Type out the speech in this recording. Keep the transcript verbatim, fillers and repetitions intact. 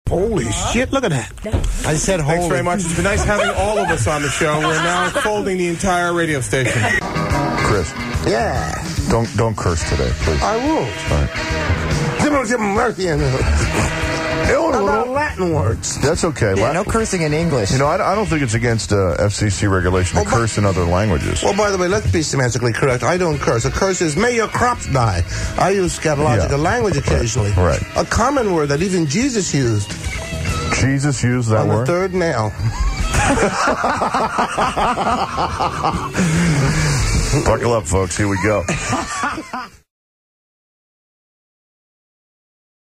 Holy shit, look at that. I said holy. Thanks very much. It's been nice having all of us on the show. We're now folding the entire radio station. Chris. Yeah. Don't don't curse today, please. I won't. All right. Give him mercy in about Latin words. That's okay. Yeah, La- no cursing in English. You know, I, I don't think it's against uh, F C C regulation to Oh, but- curse in other languages. Well, by the way, let's be semantically correct. I don't curse. A curse is, may your crops die. I use scatological Yeah. language occasionally. Right. A common word that even Jesus used. Jesus used that on word? the third nail. Buckle up, folks. Here we go.